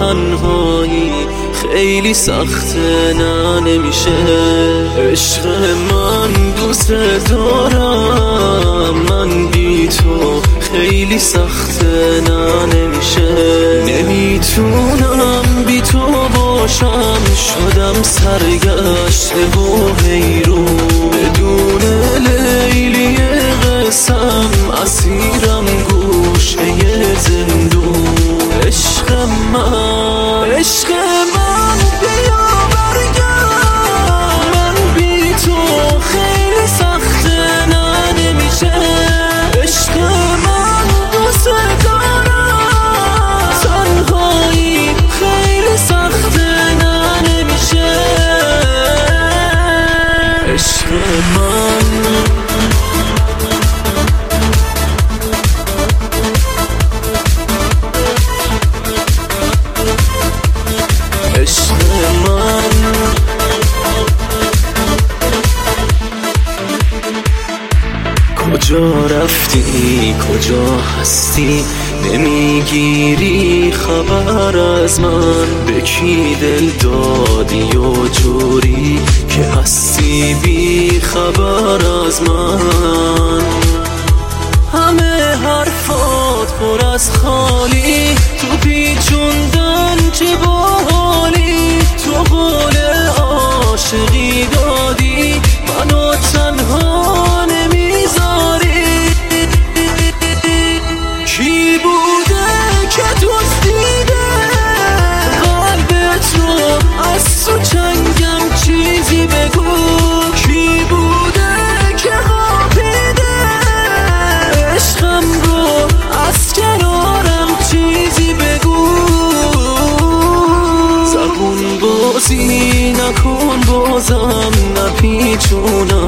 تنهایی خیلی سخته، نه نمیشه. عشق من دوست دارم، من بی تو خیلی سخته، نه نمیشه. نمیتونم بی تو باشم، شدم سرگشته و حیرون، بدون لیلی قسم اسیرم گوشه زندون. عشق من، عشق من بیا برگرد، من بی تو خیلی سخته، نه نمیشه. عشق من دوست دارم، تنهایی خیلی سخته، نه نمیشه. عشق من، عشق من. کجا رفتی، کجا هستی، نمیگیری خبر از من. به کی دل دادی و جوری که هستی بی خبر از من. همه حرفات پر از خالی، تو پیچوندن چه باحالی. تو قول عاشقی دادی، منو تنها نمیذاری. کی بوده که دزدیده قلبت رو از تو چنگم، چیزی بگو. کی بوده که خوابیده عشقم رو از کنارم، چیزی بگو. زبون بازی نکن بازم، نپیچونم